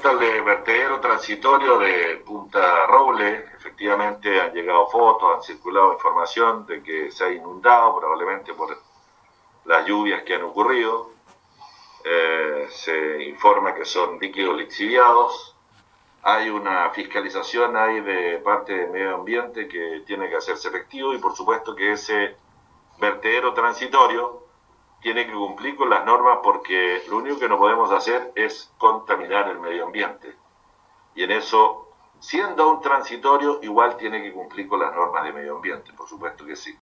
respecto al vertedero transitorio de Punta Roble, efectivamente han llegado fotos, han circulado información de que se ha inundado, probablemente por las lluvias que han ocurrido. Se informa que son líquidos lixiviados. Hay una fiscalización ahí de parte del medio ambiente que tiene que hacerse efectivo, y por supuesto que ese vertedero transitorio tiene que cumplir con las normas, porque lo único que no podemos hacer es contaminar el medio ambiente. Y en eso, siendo un transitorio, igual tiene que cumplir con las normas de medio ambiente, por supuesto que sí.